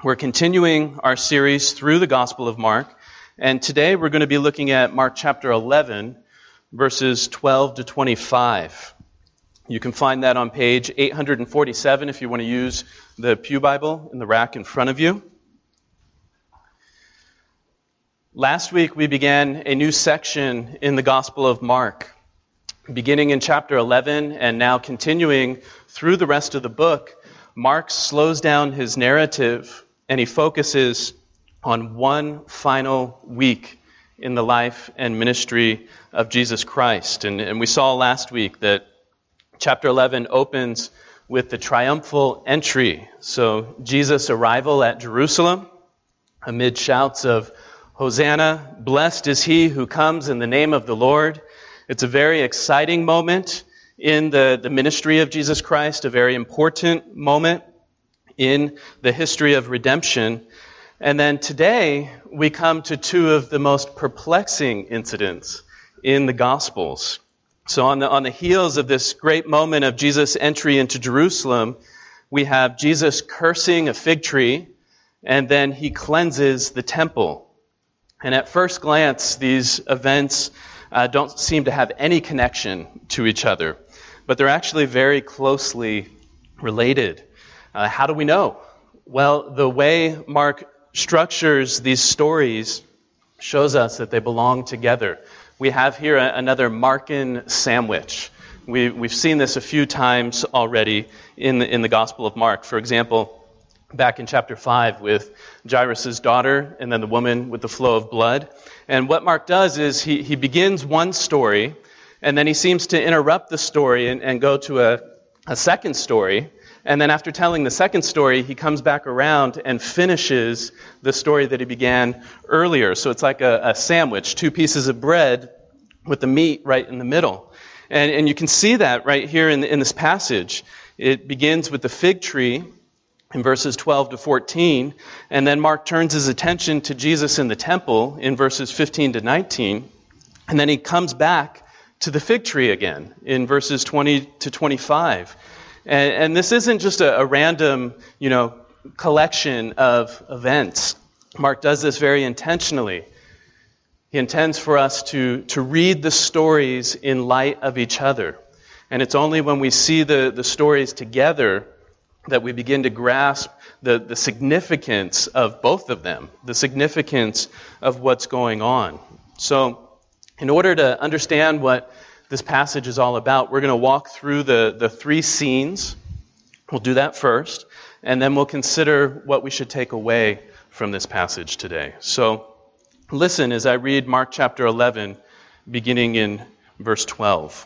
We're continuing our series through the Gospel of Mark, and today we're going to be looking at Mark chapter 11, verses 12 to 25. You can find that on page 847 if you want to use the Pew Bible in the rack in front of you. Last week we began a new section in the Gospel of Mark, beginning in chapter 11 and now continuing through the rest of the book. Mark slows down his narrative and he focuses on one final week in the life and ministry of Jesus Christ. And we saw last week that chapter 11 opens with the triumphal entry. So Jesus' arrival at Jerusalem amid shouts of Hosanna, blessed is he who comes in the name of the Lord. It's a very exciting moment in the ministry of Jesus Christ, a very important moment in the history of redemption. And then today, we come to two of the most perplexing incidents in the Gospels. So on the heels of this great moment of Jesus' entry into Jerusalem, we have Jesus cursing a fig tree, and then he cleanses the temple. And at first glance, these events don't seem to have any connection to each other, but they're actually very closely related. How do we know? Well, the way Mark structures these stories shows us that they belong together. We have here another Markan sandwich. We've seen this a few times already in the Gospel of Mark. For example, back in chapter 5 with Jairus' daughter and then the woman with the flow of blood. And what Mark does is he begins one story and then he seems to interrupt the story and go to a second story. And then after telling the second story, he comes back around and finishes the story that he began earlier. So it's like a sandwich, two pieces of bread with the meat right in the middle. And you can see that right here in this passage. It begins with the fig tree in verses 12 to 14. And then Mark turns his attention to Jesus in the temple in verses 15 to 19. And then he comes back to the fig tree again in verses 20 to 25. And this isn't just a random, collection of events. Mark does this very intentionally. He intends for us to read the stories in light of each other. And it's only when we see the stories together that we begin to grasp the significance of both of them, the significance of what's going on. So, in order to understand what this passage is all about, we're going to walk through the three scenes. We'll do that first, and then we'll consider what we should take away from this passage today. So listen as I read Mark chapter 11, beginning in verse 12.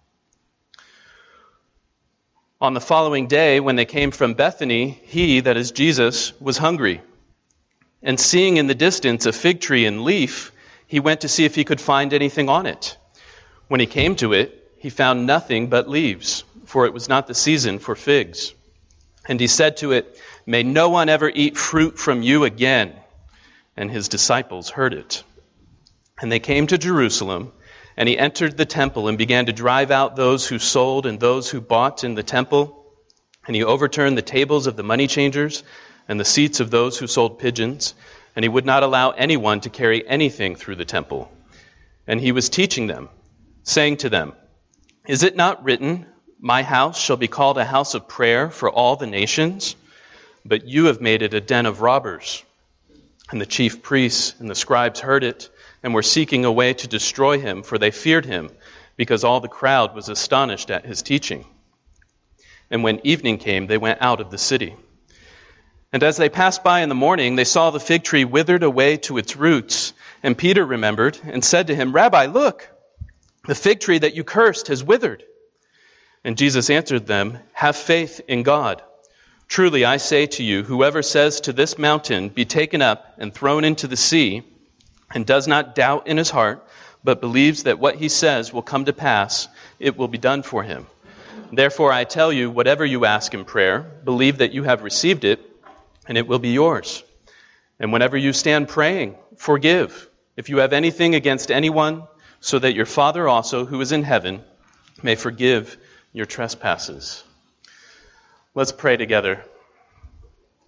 On the following day, when they came from Bethany, he, that is Jesus, was hungry. And seeing in the distance a fig tree in leaf, he went to see if he could find anything on it. When he came to it, he found nothing but leaves, for it was not the season for figs. And he said to it, "May no one ever eat fruit from you again." And his disciples heard it. And they came to Jerusalem, and he entered the temple and began to drive out those who sold and those who bought in the temple. And he overturned the tables of the money changers and the seats of those who sold pigeons, and he would not allow anyone to carry anything through the temple. And he was teaching them, saying to them, "Is it not written, 'My house shall be called a house of prayer for all the nations'? But you have made it a den of robbers." And the chief priests and the scribes heard it and were seeking a way to destroy him, for they feared him, because all the crowd was astonished at his teaching. And when evening came, they went out of the city. And as they passed by in the morning, they saw the fig tree withered away to its roots. And Peter remembered and said to him, "Rabbi, look, the fig tree that you cursed has withered." And Jesus answered them, "Have faith in God. Truly I say to you, whoever says to this mountain, 'Be taken up and thrown into the sea,' and does not doubt in his heart, but believes that what he says will come to pass, it will be done for him. Therefore I tell you, whatever you ask in prayer, believe that you have received it, and it will be yours. And whenever you stand praying, forgive, if you have anything against anyone, so that your Father also, who is in heaven, may forgive your trespasses." Let's pray together.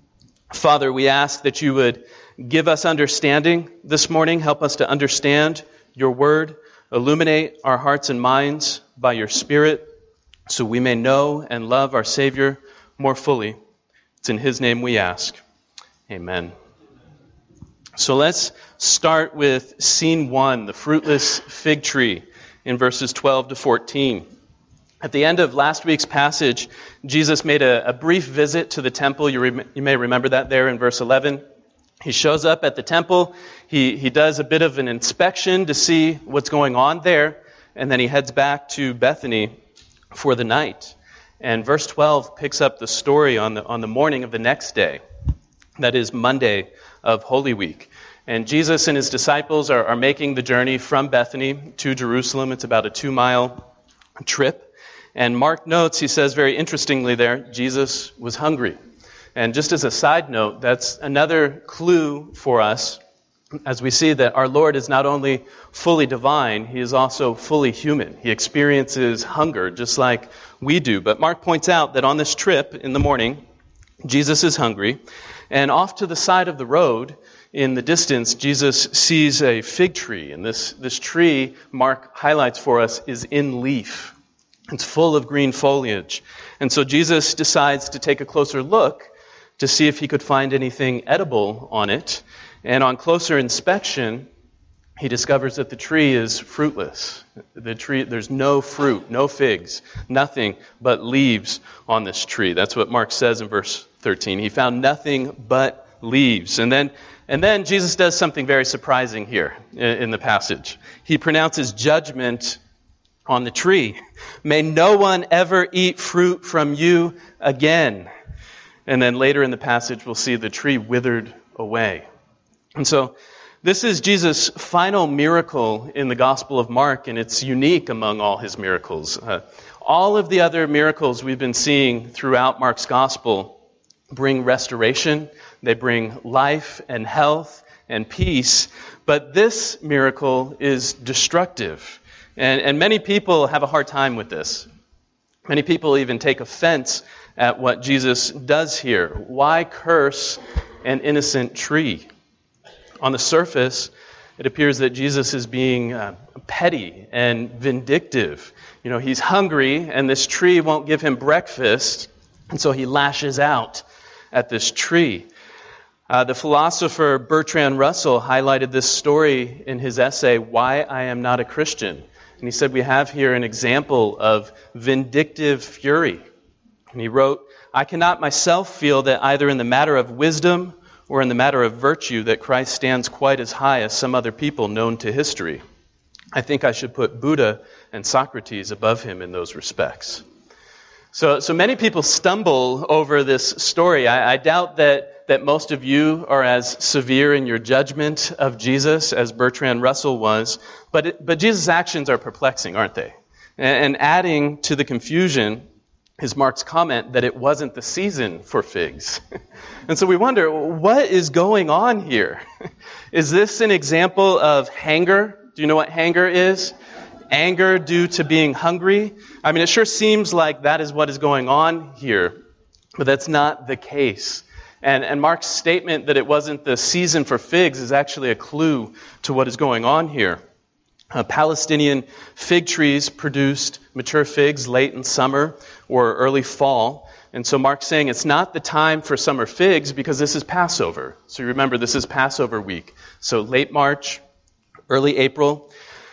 Father, we ask that you would give us understanding this morning. Help us to understand your word. Illuminate our hearts and minds by your Spirit so we may know and love our Savior more fully. It's in his name we ask. Amen. So let's start with scene 1, the fruitless fig tree, in verses 12 to 14. At the end of last week's passage, Jesus made a brief visit to the temple. You may remember that there in verse 11. He shows up at the temple. He does a bit of an inspection to see what's going on there, and then he heads back to Bethany for the night. And verse 12 picks up the story on the morning of the next day. That is Monday of Holy Week. And Jesus and his disciples are making the journey from Bethany to Jerusalem. It's about a 2-mile trip. And Mark notes, he says very interestingly there, Jesus was hungry. And just as a side note, that's another clue for us as we see that our Lord is not only fully divine, he is also fully human. He experiences hunger just like we do. But Mark points out that on this trip in the morning, Jesus is hungry. And off to the side of the road, in the distance, Jesus sees a fig tree. And this tree, Mark highlights for us, is in leaf. It's full of green foliage. And so Jesus decides to take a closer look to see if he could find anything edible on it. And on closer inspection, he discovers that the tree is fruitless. The tree, there's no fruit, no figs, nothing but leaves on this tree. That's what Mark says in verse 13. He found nothing but leaves. And then Jesus does something very surprising here in the passage. He pronounces judgment on the tree. May no one ever eat fruit from you again. And then later in the passage, we'll see the tree withered away. And so this is Jesus' final miracle in the Gospel of Mark, and it's unique among all his miracles. All of the other miracles we've been seeing throughout Mark's Gospel bring restoration, they bring life and health and peace, but this miracle is destructive. And many people have a hard time with this. Many people even take offense at what Jesus does here. Why curse an innocent tree? On the surface, it appears that Jesus is being petty and vindictive. You know, he's hungry, and this tree won't give him breakfast, and so he lashes out at this tree. The philosopher Bertrand Russell highlighted this story in his essay, Why I Am Not a Christian. And he said we have here an example of vindictive fury. And he wrote, I cannot myself feel that either in the matter of wisdom or in the matter of virtue that Christ stands quite as high as some other people known to history. I think I should put Buddha and Socrates above him in those respects. So many people stumble over this story. I doubt that most of you are as severe in your judgment of Jesus as Bertrand Russell was, but Jesus' actions are perplexing, aren't they? And adding to the confusion is Mark's comment that it wasn't the season for figs. And so we wonder, what is going on here? Is this an example of hanger? Do you know what hanger is? Anger due to being hungry? I mean, it sure seems like that is what is going on here, but that's not the case. And Mark's statement that it wasn't the season for figs is actually a clue to what is going on here. Palestinian fig trees produced mature figs late in summer or early fall. And so Mark's saying it's not the time for summer figs because this is Passover. So you remember, this is Passover week. So late March, early April.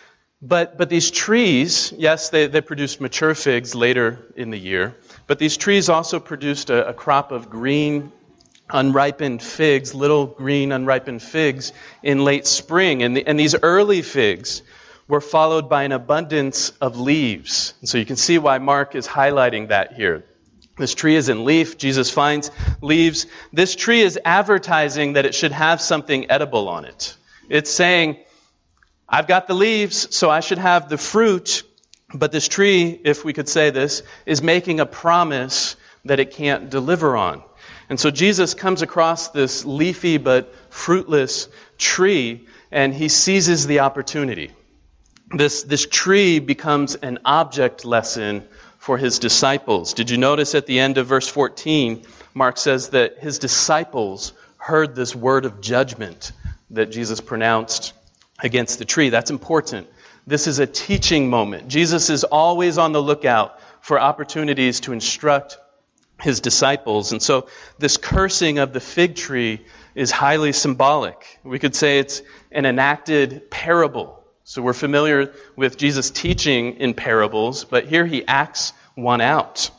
But these trees, yes, they produced mature figs later in the year. But these trees also produced a crop of green, unripened figs, little green, unripened figs in late spring. And these early figs were followed by an abundance of leaves. And so you can see why Mark is highlighting that here. This tree is in leaf. Jesus finds leaves. This tree is advertising that it should have something edible on it. It's saying, I've got the leaves, so I should have the fruit. But this tree, if we could say this, is making a promise that it can't deliver on. And so Jesus comes across this leafy but fruitless tree, and he seizes the opportunity. This tree becomes an object lesson for his disciples. Did you notice at the end of verse 14, Mark says that his disciples heard this word of judgment that Jesus pronounced against the tree. That's important. This is a teaching moment. Jesus is always on the lookout for opportunities to instruct his disciples. And so this cursing of the fig tree is highly symbolic. We could say it's an enacted parable. So we're familiar with Jesus teaching in parables, but here he acts one out.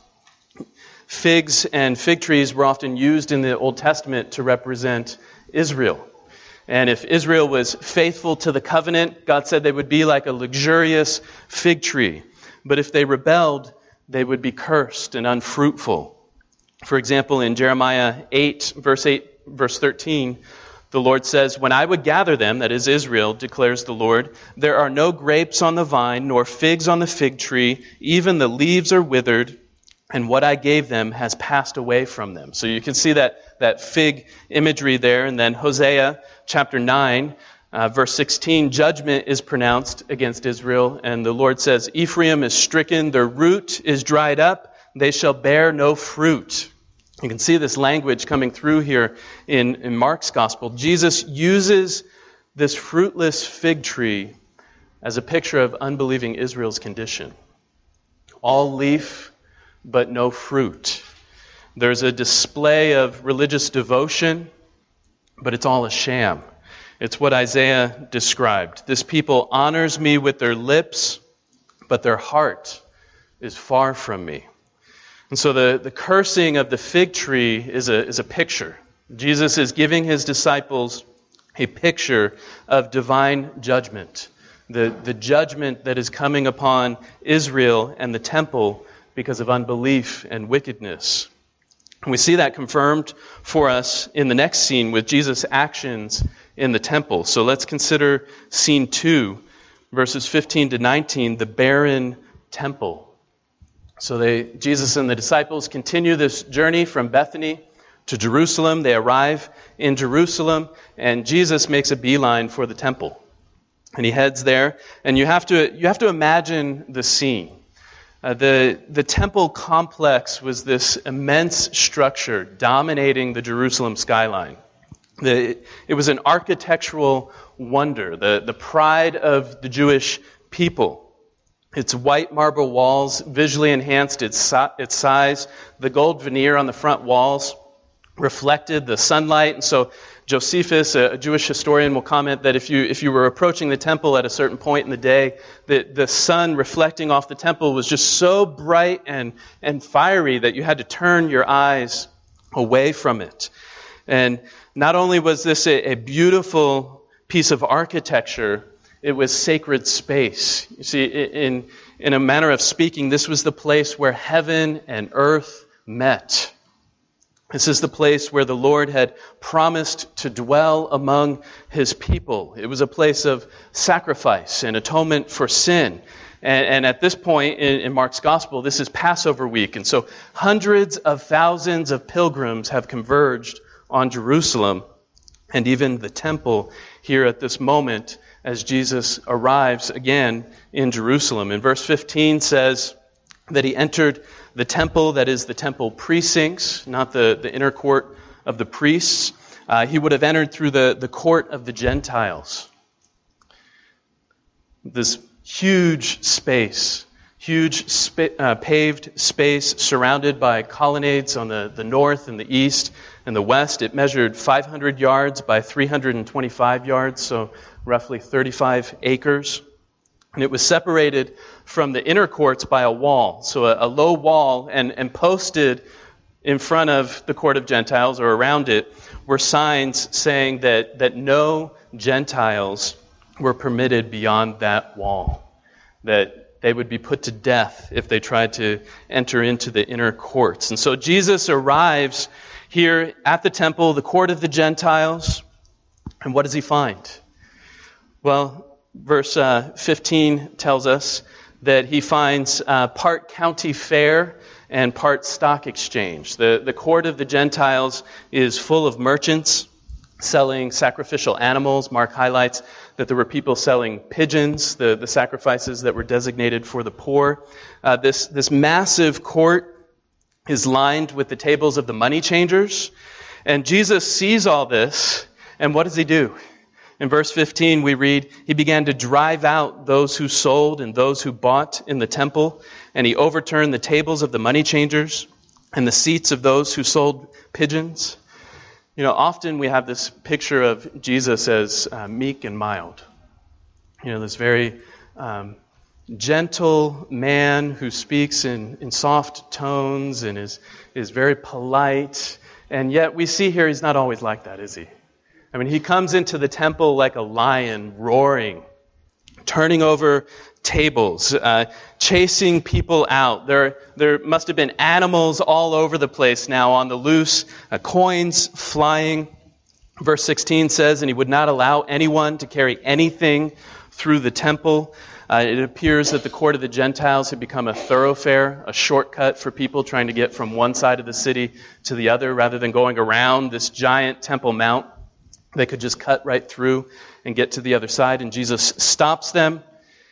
Figs and fig trees were often used in the Old Testament to represent Israel. And if Israel was faithful to the covenant, God said they would be like a luxurious fig tree. But if they rebelled, they would be cursed and unfruitful. For example, in Jeremiah 8, verse 13, the Lord says, "When I would gather them," that is Israel, declares the Lord, "there are no grapes on the vine, nor figs on the fig tree, even the leaves are withered, and what I gave them has passed away from them." So you can see that fig imagery there. And then Hosea chapter 9, verse 16, judgment is pronounced against Israel. And the Lord says, "Ephraim is stricken, their root is dried up, they shall bear no fruit." You can see this language coming through here in Mark's gospel. Jesus uses this fruitless fig tree as a picture of unbelieving Israel's condition. All leaf, but no fruit. There's a display of religious devotion, but it's all a sham. It's what Isaiah described. This people honors me with their lips, but their heart is far from me. And so the cursing of the fig tree is a picture. Jesus is giving his disciples a picture of divine judgment. The judgment that is coming upon Israel and the temple because of unbelief and wickedness. And we see that confirmed for us in the next scene with Jesus' actions in the temple. So let's consider scene 2, verses 15 to 19, the barren temple. So Jesus and the disciples continue this journey from Bethany to Jerusalem. They arrive in Jerusalem, and Jesus makes a beeline for the temple. And he heads there, and you have to imagine the scene. The temple complex was this immense structure dominating the Jerusalem skyline. It was an architectural wonder, the pride of the Jewish people. Its white marble walls visually enhanced its size. The gold veneer on the front walls reflected the sunlight. And so Josephus, a Jewish historian, will comment that if you were approaching the temple at a certain point in the day, the sun reflecting off the temple was just so bright and fiery that you had to turn your eyes away from it. And not only was this a beautiful piece of architecture, it was sacred space. You see, in a manner of speaking, this was the place where heaven and earth met. This is the place where the Lord had promised to dwell among his people. It was a place of sacrifice and atonement for sin. And at this point in Mark's gospel, this is Passover week. And so hundreds of thousands of pilgrims have converged on Jerusalem and even the temple here at this moment as Jesus arrives again in Jerusalem. And verse 15 says that he entered the temple, that is the temple precincts, not the inner court of the priests. He would have entered through the court of the Gentiles. This huge space, paved space surrounded by colonnades on the north and the east and the west. It measured 500 yards by 325 yards, so roughly 35 acres. And it was separated from the inner courts by a wall, so a low wall, and posted in front of the court of Gentiles or around it were signs saying that no Gentiles were permitted beyond that wall, that they would be put to death if they tried to enter into the inner courts. And so Jesus arrives here at the temple, the court of the Gentiles, and what does he find? Well, verse 15 tells us that he finds part county fair and part stock exchange. The court of the Gentiles is full of merchants selling sacrificial animals. Mark highlights that there were people selling pigeons, the sacrifices that were designated for the poor. This massive court is lined with the tables of the money changers. And Jesus sees all this, and what does he do? In verse 15 we read, he began to drive out those who sold and those who bought in the temple, and he overturned the tables of the money changers and the seats of those who sold pigeons. You know, often we have this picture of Jesus as meek and mild. You know, this very gentle man who speaks in soft tones and is very polite. And yet we see here he's not always like that, is he? I mean, he comes into the temple like a lion, roaring, turning over tables, chasing people out. There must have been animals all over the place now on the loose, coins flying. Verse 16 says, and he would not allow anyone to carry anything through the temple. It appears that the court of the Gentiles had become a thoroughfare, a shortcut for people trying to get from one side of the city to the other, rather than going around this giant Temple Mount. They could just cut right through and get to the other side, and Jesus stops them.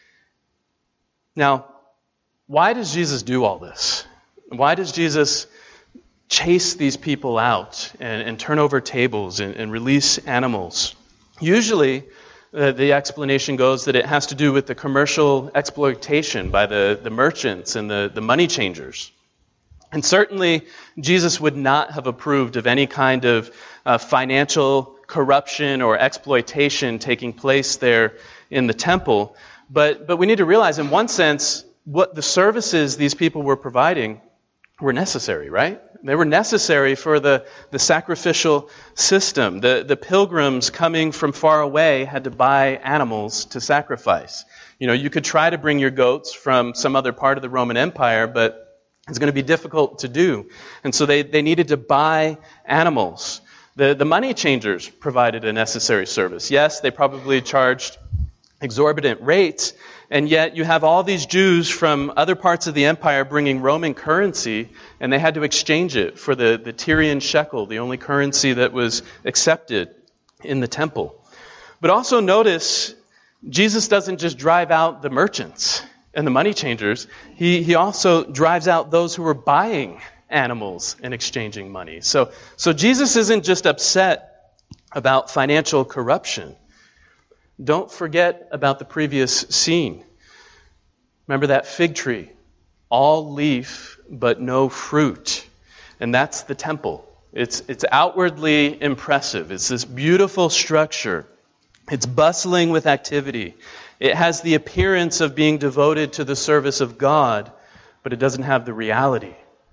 Now, why does Jesus do all this? Why does Jesus chase these people out and turn over tables and release animals? Usually, the explanation goes that it has to do with the commercial exploitation by the merchants and the money changers. And certainly, Jesus would not have approved of any kind of financial corruption or exploitation taking place there in the temple. But we need to realize, in one sense, what the services these people were providing were necessary, right? They were necessary for the sacrificial system. The pilgrims coming from far away had to buy animals to sacrifice. You know, you could try to bring your goats from some other part of the Roman Empire, but it's going to be difficult to do. And so they needed to buy animals. The money changers provided a necessary service. Yes, they probably charged exorbitant rates, and yet you have all these Jews from other parts of the empire bringing Roman currency, and they had to exchange it for the Tyrian shekel, the only currency that was accepted in the temple. But also notice, Jesus doesn't just drive out the merchants and the money changers. He also drives out those who were buying animals and exchanging money. So Jesus isn't just upset about financial corruption. Don't forget about the previous scene. Remember that fig tree, all leaf but no fruit. And that's the temple. It's outwardly impressive. It's this beautiful structure. It's bustling with activity. It has the appearance of being devoted to the service of God, but it doesn't have the reality.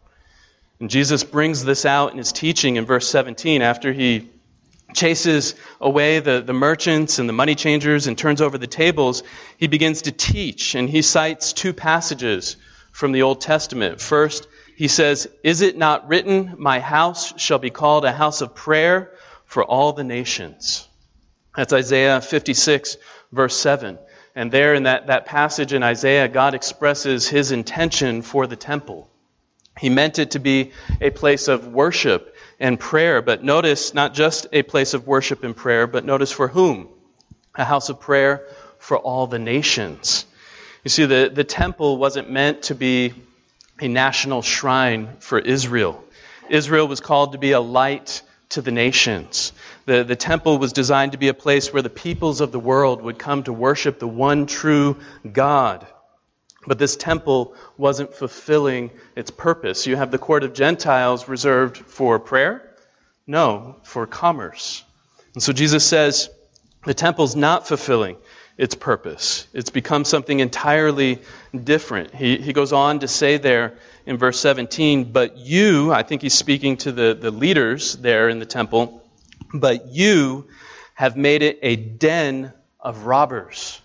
And Jesus brings this out in his teaching in verse 17 after he chases away the merchants and the money changers and turns over the tables. He begins to teach, and he cites two passages from the Old Testament. First, he says, "Is it not written, my house shall be called a house of prayer for all the nations?" That's Isaiah 56, verse 7. And there in that passage in Isaiah, God expresses his intention for the temple. He meant it to be a place of worship and prayer. But notice, not just a place of worship and prayer, but notice for whom? A house of prayer for all the nations. You see, the temple wasn't meant to be a national shrine for Israel. Israel was called to be a light to the nations. The temple was designed to be a place where the peoples of the world would come to worship the one true God. But this temple wasn't fulfilling its purpose. You have the court of Gentiles reserved for prayer? No, for commerce. And so Jesus says the temple's not fulfilling its purpose. It's become something entirely different. He goes on to say there in verse 17, but you, I think he's speaking to the leaders there in the temple, but you have made it a den of robbers.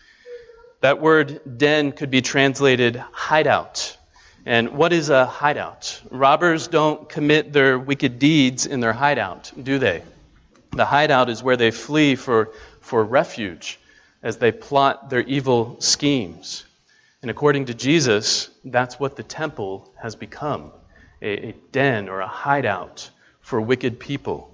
That word den could be translated hideout. And what is a hideout? Robbers don't commit their wicked deeds in their hideout, do they? The hideout is where they flee for refuge as they plot their evil schemes. And according to Jesus, that's what the temple has become, a den or a hideout for wicked people.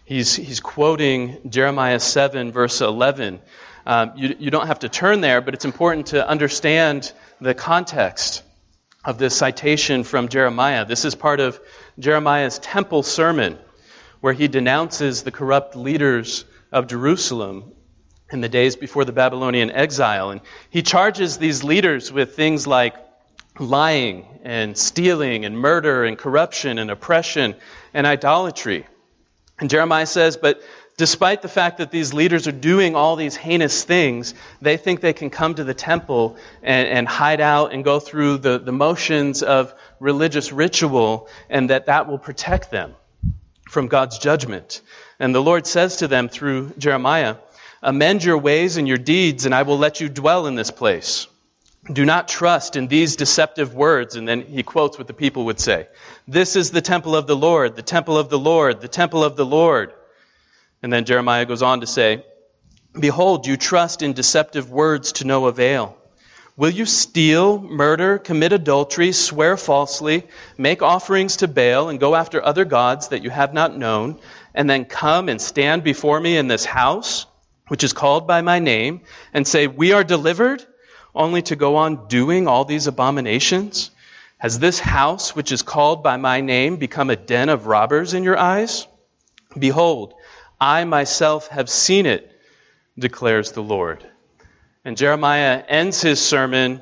He's quoting Jeremiah 7, verse 11. You don't have to turn there, but it's important to understand the context of this citation from Jeremiah. This is part of Jeremiah's temple sermon, where he denounces the corrupt leaders of Jerusalem in the days before the Babylonian exile. And he charges these leaders with things like lying and stealing and murder and corruption and oppression and idolatry. And Jeremiah says, but despite the fact that these leaders are doing all these heinous things, they think they can come to the temple and hide out and go through the motions of religious ritual, and that will protect them from God's judgment. And the Lord says to them through Jeremiah, amend your ways and your deeds, and I will let you dwell in this place. Do not trust in these deceptive words. And then he quotes what the people would say. This is the temple of the Lord, the temple of the Lord, the temple of the Lord. And then Jeremiah goes on to say, behold, you trust in deceptive words to no avail. Will you steal, murder, commit adultery, swear falsely, make offerings to Baal, and go after other gods that you have not known, and then come and stand before me in this house, which is called by my name, and say, we are delivered, only to go on doing all these abominations? Has this house, which is called by my name, become a den of robbers in your eyes? Behold, I myself have seen it, declares the Lord. And Jeremiah ends his sermon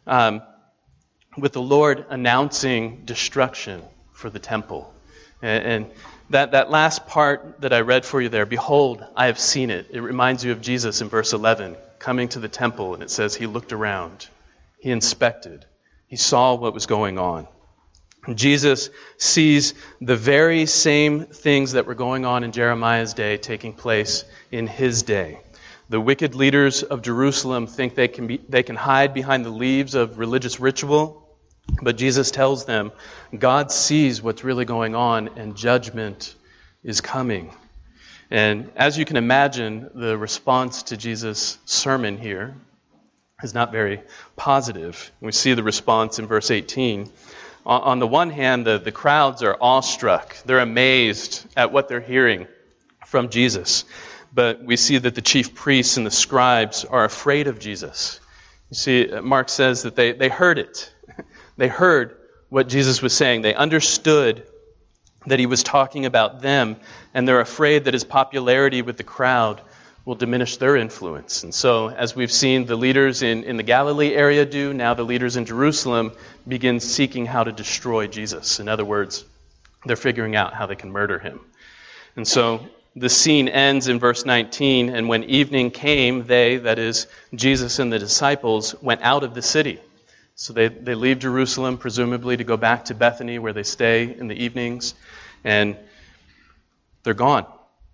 with the Lord announcing destruction for the temple. And that last part that I read for you there, behold, I have seen it. It reminds you of Jesus in verse 11, coming to the temple, and it says he looked around, he inspected, he saw what was going on. And Jesus sees the very same things that were going on in Jeremiah's day taking place in his day. The wicked leaders of Jerusalem think they can hide behind the leaves of religious ritual, but Jesus tells them God sees what's really going on and judgment is coming. And as you can imagine, the response to Jesus' sermon here is not very positive. We see the response in verse 18. On the one hand, the crowds are awestruck. They're amazed at what they're hearing from Jesus. But we see that the chief priests and the scribes are afraid of Jesus. You see, Mark says that they heard it. They heard what Jesus was saying. They understood that he was talking about them, and they're afraid that his popularity with the crowd will diminish their influence. And so, as we've seen the leaders in the Galilee area do, now the leaders in Jerusalem begin seeking how to destroy Jesus. In other words, they're figuring out how they can murder him. And so, the scene ends in verse 19, and when evening came, they, that is, Jesus and the disciples, went out of the city. So they leave Jerusalem, presumably to go back to Bethany, where they stay in the evenings, and they're gone.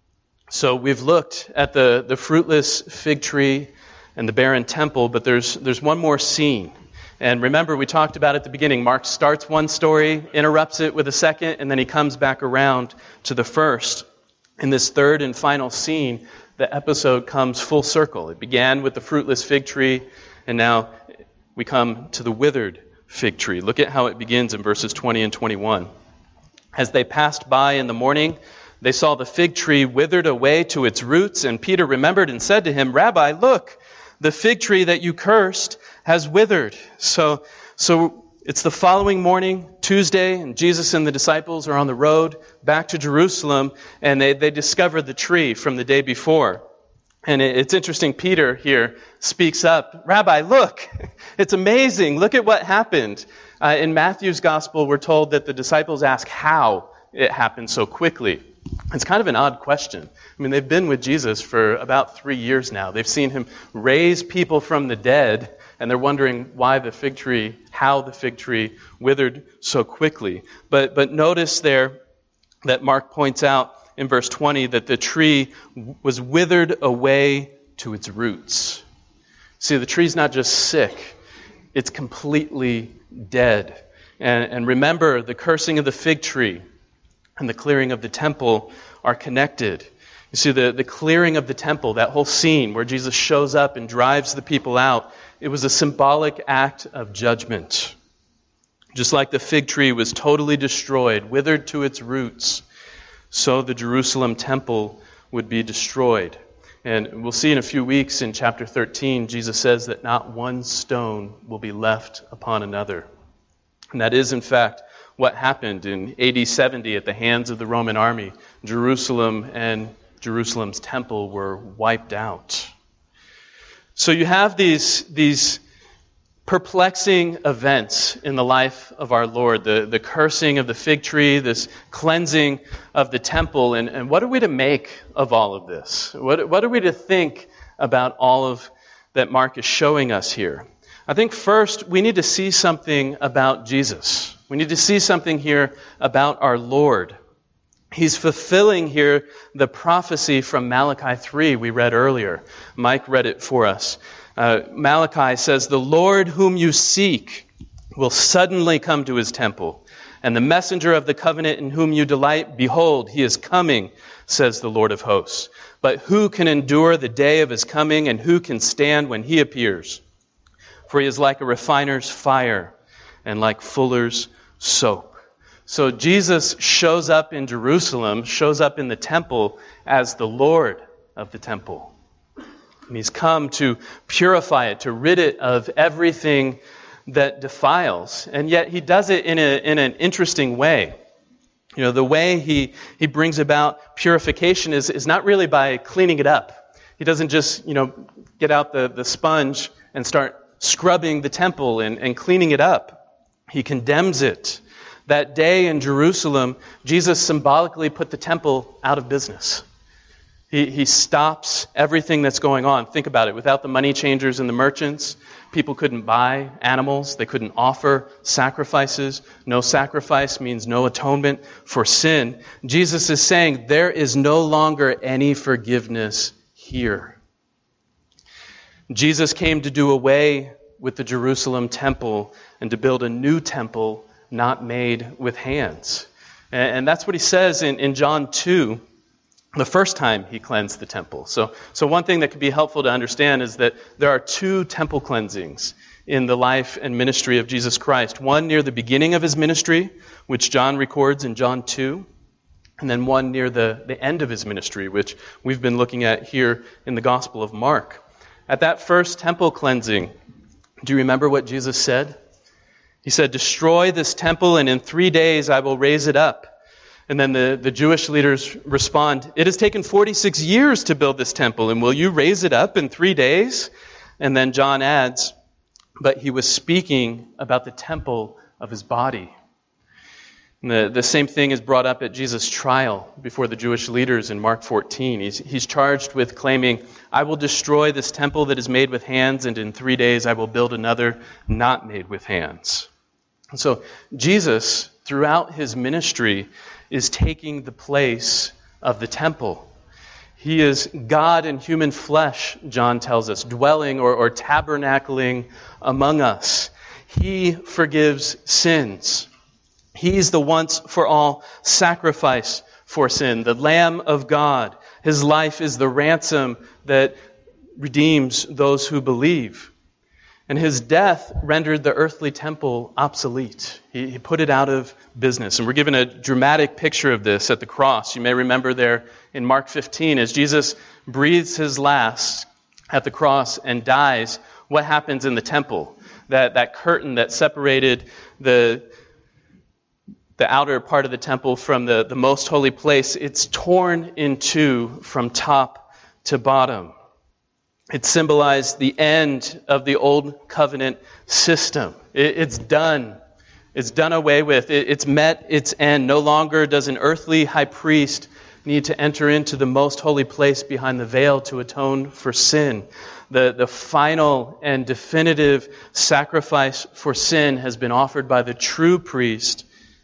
So we've looked at the fruitless fig tree and the barren temple, but there's one more scene. And remember, we talked about at the beginning, Mark starts one story, interrupts it with a second, and then he comes back around to the first. In this third and final scene, the episode comes full circle. It began with the fruitless fig tree, and now we come to the withered fig tree. Look at how it begins in verses 20 and 21. As they passed by in the morning, they saw the fig tree withered away to its roots, and Peter remembered and said to him, Rabbi, look, the fig tree that you cursed has withered. So it's the following morning, Tuesday, and Jesus and the disciples are on the road back to Jerusalem, and they discover the tree from the day before. And it's interesting, Peter here speaks up, Rabbi, look, it's amazing. Look at what happened. In Matthew's gospel, we're told that the disciples ask how it happened so quickly. It's kind of an odd question. I mean, they've been with Jesus for about 3 years now. They've seen him raise people from the dead, and they're wondering how the fig tree withered so quickly. But notice there that Mark points out in verse 20 that the tree was withered away to its roots. See, the tree's not just sick, it's completely dead. And remember, the cursing of the fig tree and the clearing of the temple are connected. You see, the clearing of the temple, that whole scene where Jesus shows up and drives the people out, it was a symbolic act of judgment. Just like the fig tree was totally destroyed, withered to its roots, so the Jerusalem temple would be destroyed. And we'll see in a few weeks in chapter 13, Jesus says that not one stone will be left upon another. And that is, in fact, what happened in AD 70 at the hands of the Roman army. Jerusalem and Jerusalem's temple were wiped out. So you have these perplexing events in the life of our Lord, the cursing of the fig tree, this cleansing of the temple, and what are we to make of all of this? What are we to think about all of that Mark is showing us here? I think first we need to see something about Jesus. We need to see something here about our Lord. He's fulfilling here the prophecy from Malachi 3 we read earlier. Mike read it for us. Malachi says, "The Lord whom you seek will suddenly come to his temple, and the messenger of the covenant in whom you delight, behold, he is coming, says the Lord of hosts. But who can endure the day of his coming, and who can stand when he appears? For he is like a refiner's fire, and like fuller's soap." So Jesus shows up in Jerusalem, shows up in the temple as the Lord of the temple. And he's come to purify it, to rid it of everything that defiles. And yet he does it in an interesting way. You know, the way he brings about purification is not really by cleaning it up. He doesn't just, get out the sponge and start scrubbing the temple and cleaning it up. He condemns it. That day in Jerusalem, Jesus symbolically put the temple out of business. He stops everything that's going on. Think about it. Without the money changers and the merchants, people couldn't buy animals. They couldn't offer sacrifices. No sacrifice means no atonement for sin. Jesus is saying there is no longer any forgiveness here. Jesus came to do away with the Jerusalem temple and to build a new temple not made with hands. And that's what he says in John 2. The first time he cleansed the temple. So one thing that could be helpful to understand is that there are two temple cleansings in the life and ministry of Jesus Christ. One near the beginning of his ministry, which John records in John 2, and then one near the end of his ministry, which we've been looking at here in the Gospel of Mark. At that first temple cleansing, do you remember what Jesus said? He said, "Destroy this temple, and in 3 days I will raise it up." And then the Jewish leaders respond, "It has taken 46 years to build this temple, and will you raise it up in 3 days?" And then John adds, "But he was speaking about the temple of his body." And the same thing is brought up at Jesus' trial before the Jewish leaders in Mark 14. He's charged with claiming, "I will destroy this temple that is made with hands, and in 3 days I will build another not made with hands." And so Jesus, throughout his ministry, is taking the place of the temple. He is God in human flesh, John tells us, dwelling or tabernacling among us. He forgives sins. He's the once for all sacrifice for sin, the Lamb of God. His life is the ransom that redeems those who believe. And his death rendered the earthly temple obsolete. He put it out of business. And we're given a dramatic picture of this at the cross. You may remember there in Mark 15, as Jesus breathes his last at the cross and dies, what happens in the temple? That curtain that separated the outer part of the temple from the most holy place, it's torn in two from top to bottom. It symbolized the end of the old covenant system. It's done. It's done away with. It's met its end. No longer does an earthly high priest need to enter into the most holy place behind the veil to atone for sin. The final and definitive sacrifice for sin has been offered by the true priest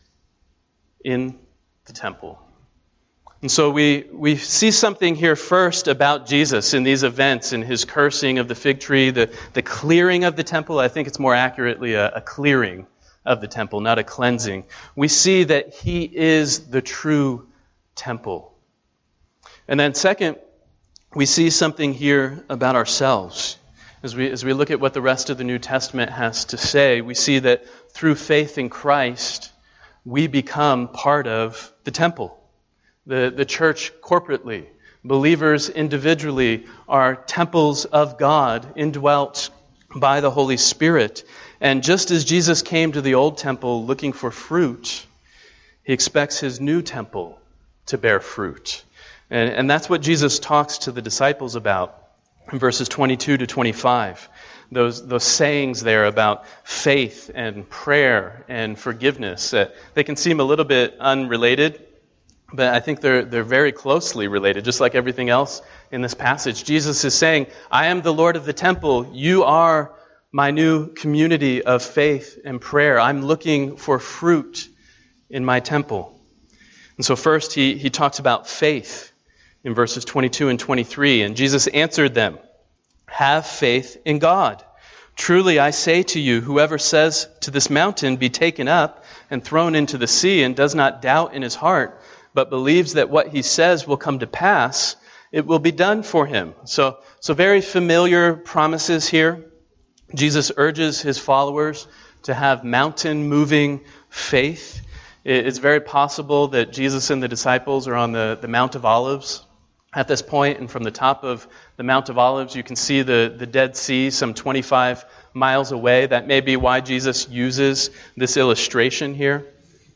in the temple. And so we see something here first about Jesus in these events, in his cursing of the fig tree, the clearing of the temple. I think it's more accurately a clearing of the temple, not a cleansing. We see that he is the true temple. And then second, we see something here about ourselves. As we look at what the rest of the New Testament has to say, we see that through faith in Christ, we become part of the temple. The church corporately, believers individually, are temples of God, indwelt by the Holy Spirit. And just as Jesus came to the old temple looking for fruit, he expects his new temple to bear fruit. And that's what Jesus talks to the disciples about in verses 22 to 25. Those sayings there about faith and prayer and forgiveness. They can seem a little bit unrelated, but I think they're very closely related, just like everything else in this passage. Jesus is saying, I am the Lord of the temple. You are my new community of faith and prayer. I'm looking for fruit in my temple. And so first he talks about faith in verses 22 and 23. And Jesus answered them, have faith in God. Truly I say to you, whoever says to this mountain, be taken up and thrown into the sea, and does not doubt in his heart, but believes that what he says will come to pass, it will be done for him. So very familiar promises here. Jesus urges his followers to have mountain-moving faith. It's very possible that Jesus and the disciples are on the Mount of Olives at this point, and from the top of the Mount of Olives, you can see the Dead Sea some 25 miles away. That may be why Jesus uses this illustration here.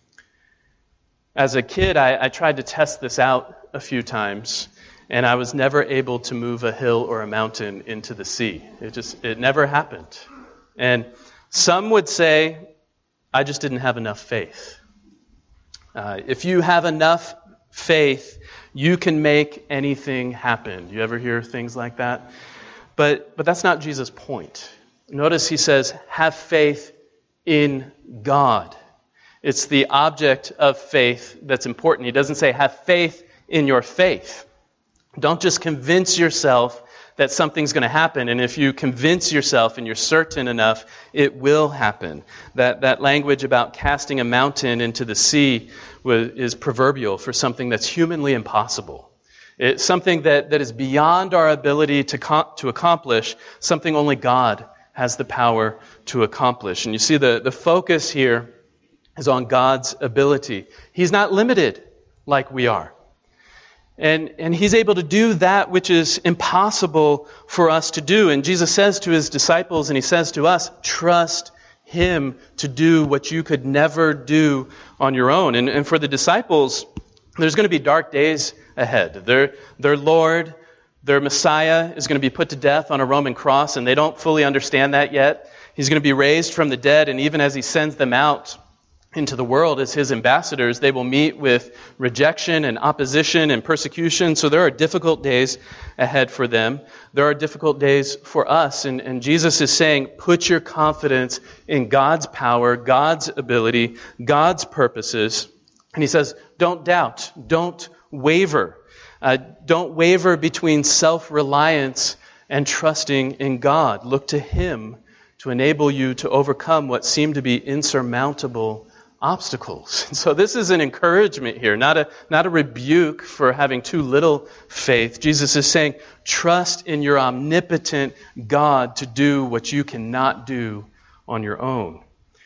As a kid, I tried to test this out a few times, and I was never able to move a hill or a mountain into the sea. It never happened. And some would say, I just didn't have enough faith. If you have enough faith, you can make anything happen. You ever hear things like that? But that's not Jesus' point. Notice he says, have faith in God. It's the object of faith that's important. He doesn't say, have faith in your faith. Don't just convince yourself that something's going to happen. And if you convince yourself and you're certain enough, it will happen. That language about casting a mountain into the sea is proverbial for something that's humanly impossible. It's something that is beyond our ability to accomplish, something only God has the power to accomplish. And you see the focus here is on God's ability. He's not limited like we are. And he's able to do that which is impossible for us to do. And Jesus says to his disciples, and he says to us, trust him to do what you could never do on your own. And for the disciples, there's going to be dark days ahead. Their Lord, their Messiah, is going to be put to death on a Roman cross, and they don't fully understand that yet. He's going to be raised from the dead, and even as he sends them out into the world as his ambassadors, they will meet with rejection and opposition and persecution. So there are difficult days ahead for them. There are difficult days for us. And Jesus is saying, put your confidence in God's power, God's ability, God's purposes. And he says, don't doubt, don't waver. Don't waver between self-reliance and trusting in God. Look to him to enable you to overcome what seem to be insurmountable obstacles. So this is an encouragement here, not a rebuke for having too little faith. Jesus is saying, trust in your omnipotent God to do what you cannot do on your own.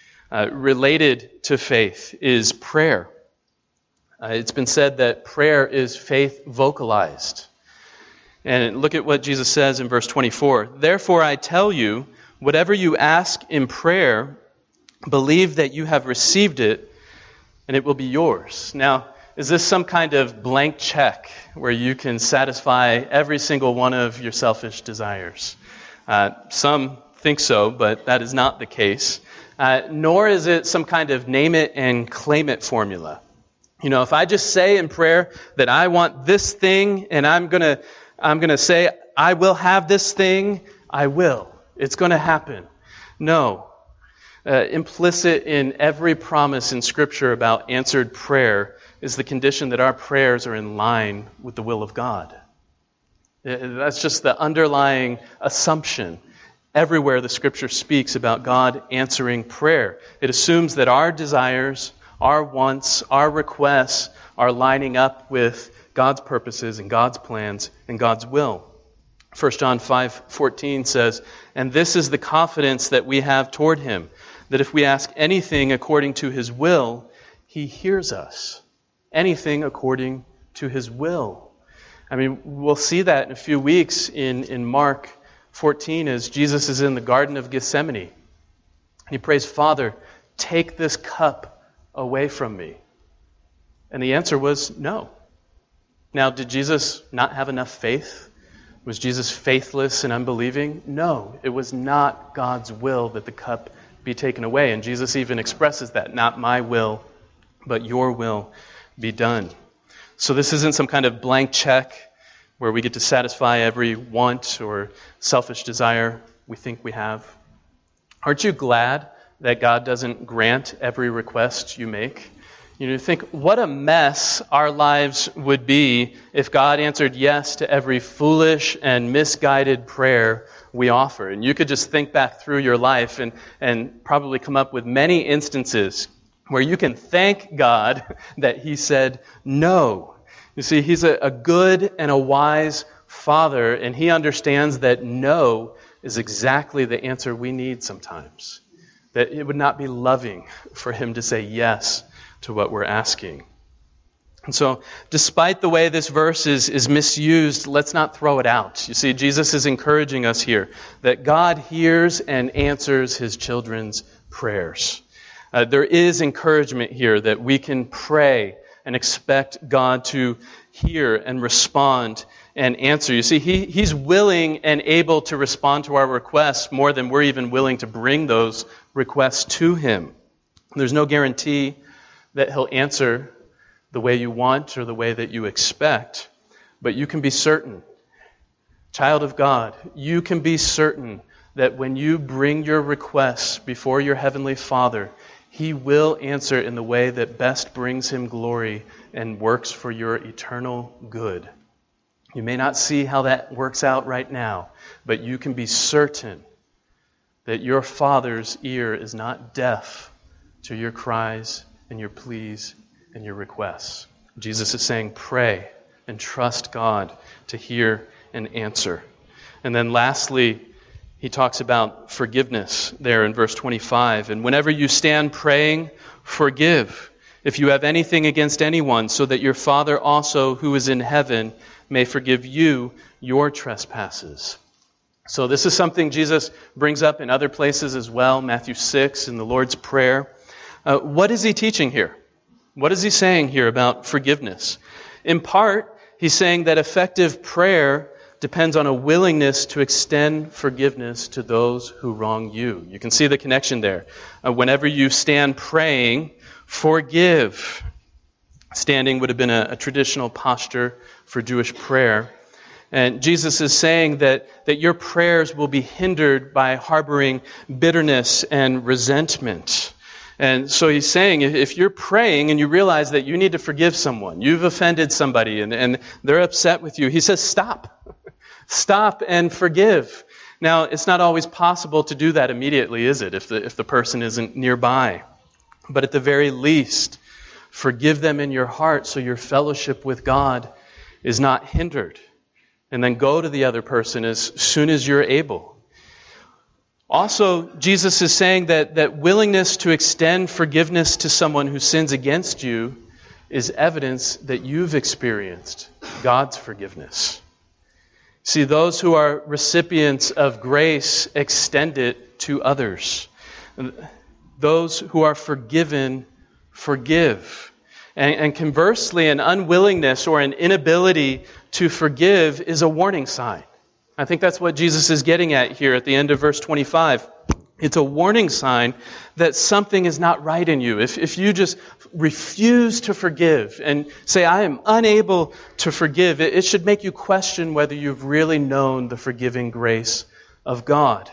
Related to faith is prayer. It's been said that prayer is faith vocalized. And look at what Jesus says in verse 24. Therefore I tell you, whatever you ask in prayer, believe that you have received it, and it will be yours. Now, is this some kind of blank check where you can satisfy every single one of your selfish desires? Some think so, but that is not the case. Nor is it some kind of name it and claim it formula. You know, if I just say in prayer that I want this thing, and I'm gonna say I will have this thing, I will. It's going to happen. No. Implicit in every promise in Scripture about answered prayer is the condition that our prayers are in line with the will of God. That's just the underlying assumption everywhere the Scripture speaks about God answering prayer. It assumes that our desires, our wants, our requests are lining up with God's purposes and God's plans and God's will. 1 John 5:14 says, and this is the confidence that we have toward him, that if we ask anything according to his will, he hears us. Anything according to his will. I mean, we'll see that in a few weeks in Mark 14 as Jesus is in the Garden of Gethsemane. He prays, Father, take this cup away from me. And the answer was no. Now, did Jesus not have enough faith? Was Jesus faithless and unbelieving? No, it was not God's will that the cup be taken away. And Jesus even expresses that, not my will, but your will be done. So this isn't some kind of blank check where we get to satisfy every want or selfish desire we think we have. Aren't you glad that God doesn't grant every request you make? You know, think what a mess our lives would be if God answered yes to every foolish and misguided prayer we offer. And you could just think back through your life and probably come up with many instances where you can thank God that He said no. You see, He's a good and a wise Father, and He understands that no is exactly the answer we need sometimes. That it would not be loving for Him to say yes to what we're asking. And so, despite the way this verse is misused, let's not throw it out. You see, Jesus is encouraging us here that God hears and answers His children's prayers. There is encouragement here that we can pray and expect God to hear and respond and answer. You see, He's willing and able to respond to our requests more than we're even willing to bring those requests to Him. There's no guarantee that He'll answer the way you want or the way that you expect, but you can be certain, child of God, you can be certain that when you bring your requests before your Heavenly Father, He will answer in the way that best brings Him glory and works for your eternal good. You may not see how that works out right now, but you can be certain that your Father's ear is not deaf to your cries and your pleas and your requests. Jesus is saying, pray and trust God to hear and answer. And then lastly, He talks about forgiveness there in verse 25. And whenever you stand praying, forgive if you have anything against anyone, so that your Father also who is in heaven may forgive you your trespasses. So this is something Jesus brings up in other places as well, Matthew 6 in the Lord's Prayer. What is He teaching here? What is He saying here about forgiveness? In part, He's saying that effective prayer depends on a willingness to extend forgiveness to those who wrong you. You can see the connection there. Whenever you stand praying, forgive. Standing would have been a traditional posture for Jewish prayer. And Jesus is saying that your prayers will be hindered by harboring bitterness and resentment. And so He's saying, if you're praying and you realize that you need to forgive someone, you've offended somebody and they're upset with you, He says, stop. Stop and forgive. Now, it's not always possible to do that immediately, is it, if the person isn't nearby? But at the very least, forgive them in your heart so your fellowship with God is not hindered. And then go to the other person as soon as you're able. Also, Jesus is saying that willingness to extend forgiveness to someone who sins against you is evidence that you've experienced God's forgiveness. See, those who are recipients of grace extend it to others. Those who are forgiven, forgive. And conversely, an unwillingness or an inability to forgive is a warning sign. I think that's what Jesus is getting at here at the end of verse 25. It's a warning sign that something is not right in you. If you just refuse to forgive and say, I am unable to forgive, it should make you question whether you've really known the forgiving grace of God.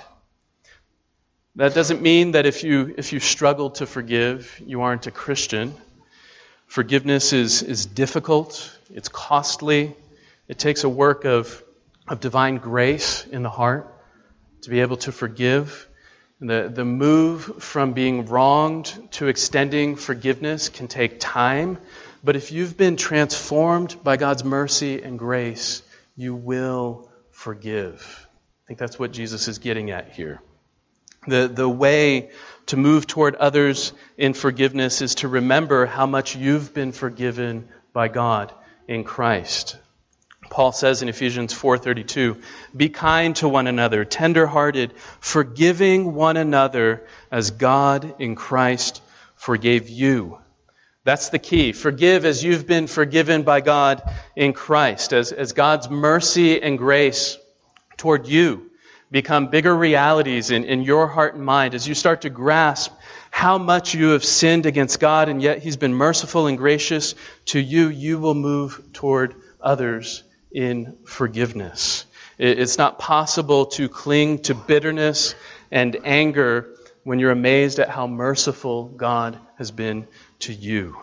That doesn't mean that if you struggle to forgive, you aren't a Christian. Forgiveness is difficult, it's costly, it takes a work of divine grace in the heart to be able to forgive. The move from being wronged to extending forgiveness can take time, but if you've been transformed by God's mercy and grace, you will forgive. I think that's what Jesus is getting at here. The way to move toward others in forgiveness is to remember how much you've been forgiven by God in Christ. Paul says in Ephesians 4:32, "Be kind to one another, tender-hearted, forgiving one another as God in Christ forgave you." That's the key. Forgive as you've been forgiven by God in Christ. As God's mercy and grace toward you become bigger realities in your heart and mind, as you start to grasp how much you have sinned against God and yet He's been merciful and gracious to you, you will move toward others in forgiveness. It's not possible to cling to bitterness and anger when you're amazed at how merciful God has been to you.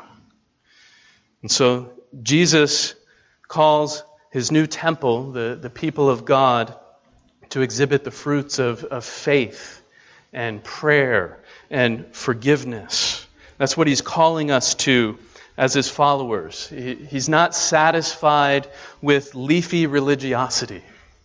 And so Jesus calls His new temple, the people of God, to exhibit the fruits of faith and prayer and forgiveness. That's what He's calling us to as His followers. He's not satisfied with leafy religiosity.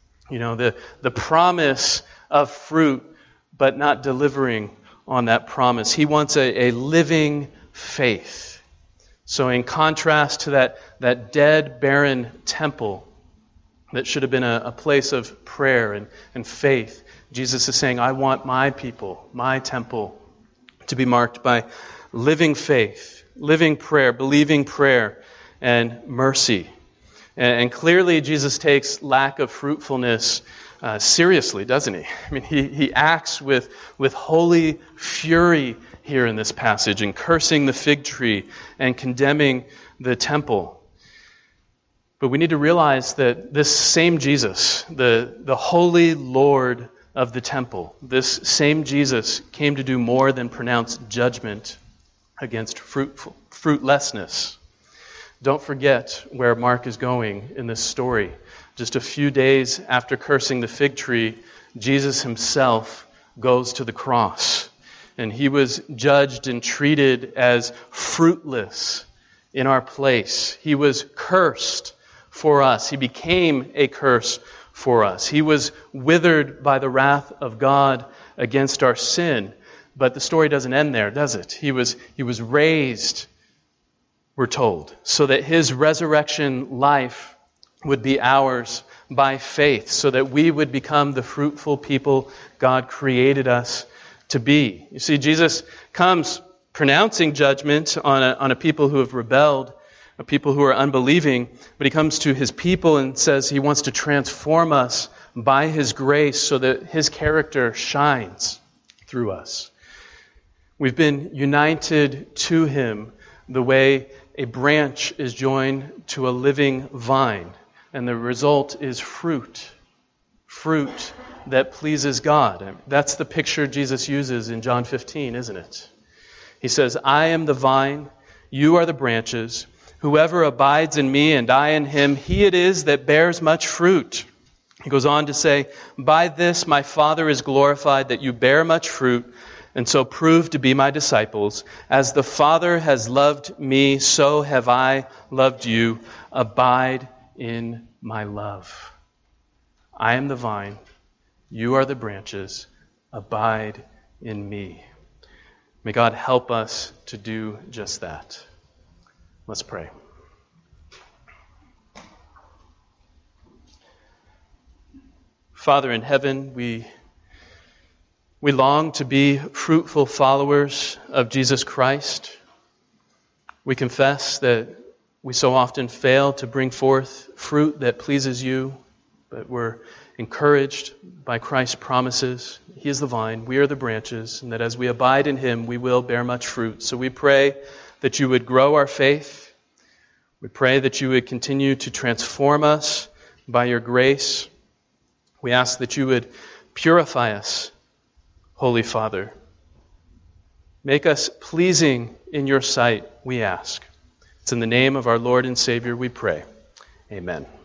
The promise of fruit, but not delivering on that promise. He wants a living faith. So in contrast to that dead, barren temple that should have been a place of prayer and faith, Jesus is saying, I want my people, my temple, to be marked by living faith, living prayer, believing prayer, and mercy. And clearly Jesus takes lack of fruitfulness seriously, doesn't he? I mean, he acts with holy fury here in this passage, and cursing the fig tree and condemning the temple. But we need to realize that this same Jesus, the holy Lord of the temple, this same Jesus came to do more than pronounce judgment against fruitlessness. Don't forget where Mark is going in this story. Just a few days after cursing the fig tree, Jesus Himself goes to the cross. And He was judged and treated as fruitless in our place. He was cursed for us. He became a curse for us. He was withered by the wrath of God against our sin. But the story doesn't end there, does it? He was raised, we're told, so that His resurrection life would be ours by faith, so that we would become the fruitful people God created us to be. You see, Jesus comes pronouncing judgment on a people who have rebelled, a people who are unbelieving, but He comes to His people and says He wants to transform us by His grace so that His character shines through us. We've been united to Him the way a branch is joined to a living vine, and the result is fruit that pleases God. That's the picture Jesus uses in John 15, isn't it? He says, I am the vine, you are the branches. Whoever abides in me and I in him, he it is that bears much fruit. He goes on to say, by this my Father is glorified, that you bear much fruit, and so prove to be my disciples. As the Father has loved me, so have I loved you. Abide in my love. I am the vine, you are the branches. Abide in me. May God help us to do just that. Let's pray. Father in heaven, we long to be fruitful followers of Jesus Christ. We confess that we so often fail to bring forth fruit that pleases you, but we're encouraged by Christ's promises. He is the vine, we are the branches, and that as we abide in Him, we will bear much fruit. So we pray that you would grow our faith. We pray that you would continue to transform us by your grace. We ask that you would purify us, Holy Father. Make us pleasing in your sight, we ask. It's in the name of our Lord and Savior we pray. Amen.